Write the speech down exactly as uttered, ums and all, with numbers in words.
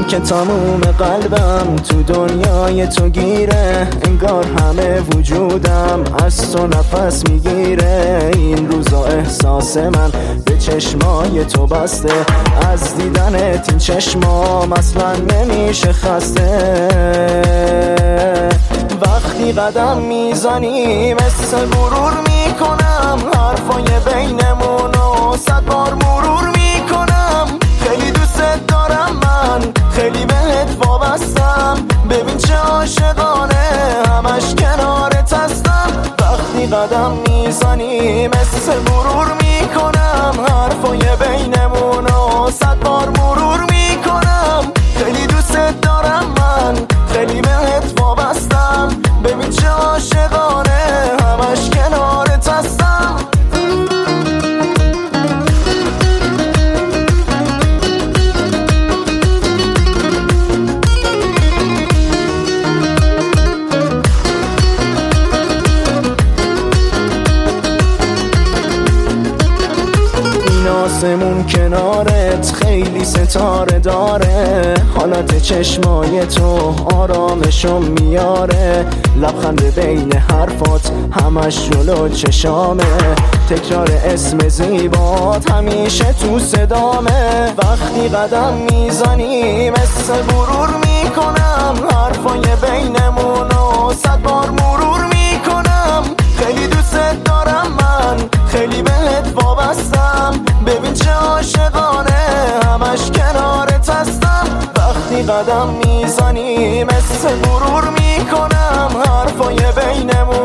من که تموم قلبم تو دنیای تو گیره، انگار همه وجودم از تو نفس میگیره. این روزا احساس من به چشمای تو بسته، از دیدنت این چشمام اصلا نمیشه خسته. وقتی قدم میزنی مثل غرور میکنم، حرفای بینمونو صد بار مرور میکنم. خیلی دوست دارم من، خیلی بهت وابستم، ببین چه عاشقانه همش کنارت هستم. وقتی قدم میزنی مثل غرور میکنم، حرفای بینمونو صد بار مرور میکنم. خیلی دوست دارم من، خیلی بهت وابستم، ببین چه عاشقانه همش کنارت هستم. آسمون کنارت خیلی ستاره داره، حالت چشمای تو آرامشو میاره. لبخند بین حرفات همش جلو چشامه، تکرار اسم زیبات همیشه تو صدامه. وقتی قدم میزنی مثل غرور میکنم، حرفای بینمونو صد بار مرور میکنم. خیلی دوست دارم من، خیلی بهت وابستم، ببین چه عاشقانه همش کنارت هستم. وقتی قدم میزنی مثل غرور میکنم، حرفای بینمون